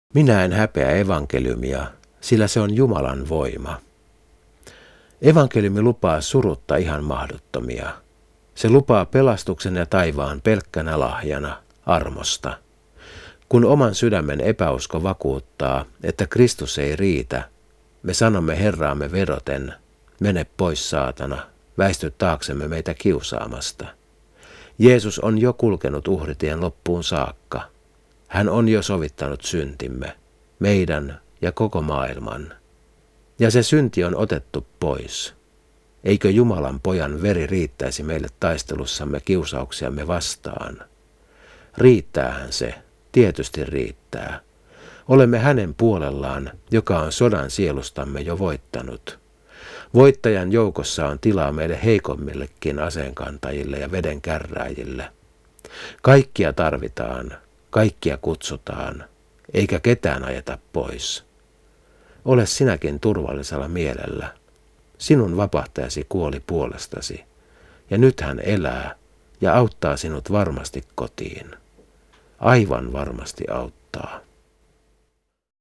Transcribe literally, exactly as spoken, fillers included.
Minä en häpeä evankeliumia, sillä se on Jumalan voima. Evankeliumi lupaa surutta ihan mahdottomia. Se lupaa pelastuksen ja taivaan pelkkänä lahjana, armosta. Kun oman sydämen epäusko vakuuttaa, että Kristus ei riitä, me sanomme Herraamme vedoten, mene pois saatana, väisty taaksemme meitä kiusaamasta. Jeesus on jo kulkenut uhritien loppuun saakka. Hän on jo sovittanut syntimme, meidän ja koko maailman. Ja se synti on otettu pois. Eikö Jumalan pojan veri riittäisi meille taistelussamme kiusauksiamme vastaan? Riittäähän se, tietysti riittää. Olemme hänen puolellaan, joka on sodan sielustamme jo voittanut. Voittajan joukossa on tilaa meille heikommillekin aseenkantajille ja vedenkärräjille. Kaikkia tarvitaan, kaikkia kutsutaan, eikä ketään ajeta pois. Ole sinäkin turvallisella mielellä. Sinun vapahtajasi kuoli puolestasi, ja nyt hän elää ja auttaa sinut varmasti kotiin. Aivan varmasti auttaa.